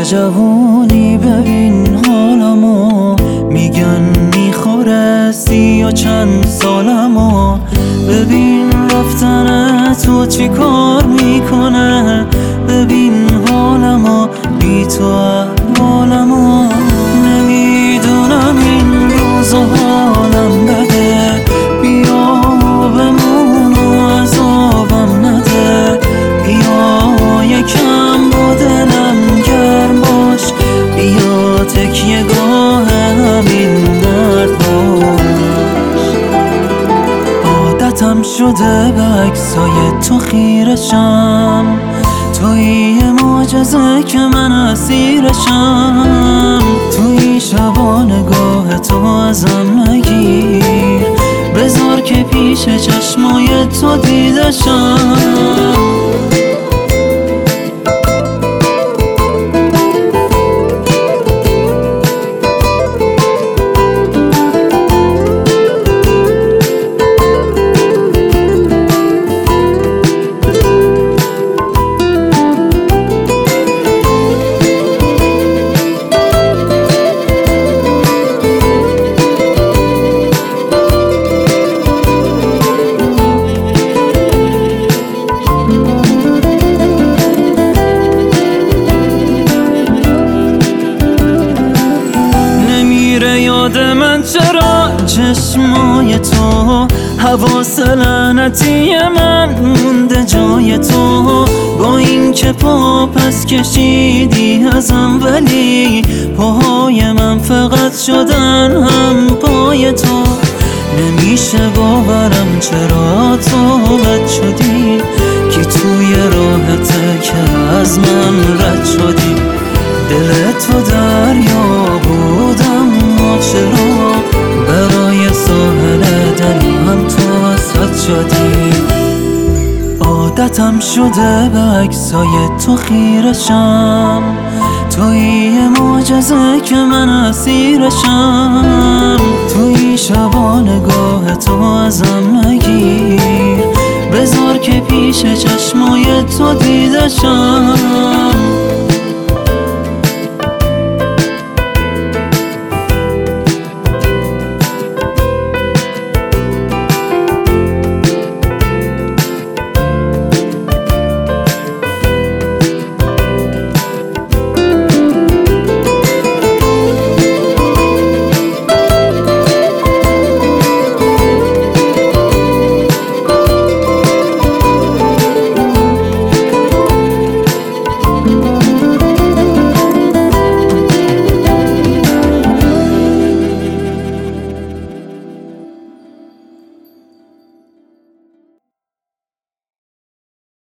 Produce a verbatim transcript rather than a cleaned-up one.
نوجوانی ببین حالمو، میگن میخوره سی و چند سالمو. ببین رفتن تو چی کار میکنه، ببین حالمو بی تو احوالمو. نمیدونم این روز حالم بده، بیا بمون و عذابم نده. بیا یکم با دلم گرم باش، بیا تکیه گاه همین مرد باش. عادتم شده به عکسای تو خیرشم، تویی معجزه که من اسیرشم. توی شبا نگاه تو ازم نگیر، بذار که پیش چشمای تو دیدشم. یاد من چرا چشمای تو، حواس لعنتی من مونده جای تو. با این که پا پس کشیدی ازم، ولی پاهای من فقط شدن هم پای تو. نمیشه باورم چرا تو بد شدی، که توی راحته که از من رد شدی. دل تو دریا بودم، چرا برای ساحل دلم تو وسط شدی. عادتم شده به عکسای تو خیرشم، تویی معجزه که من اسیرشم. توی شبا نگاه تو ازم نگیر، بذار که پیش چشمای تو دیدشم.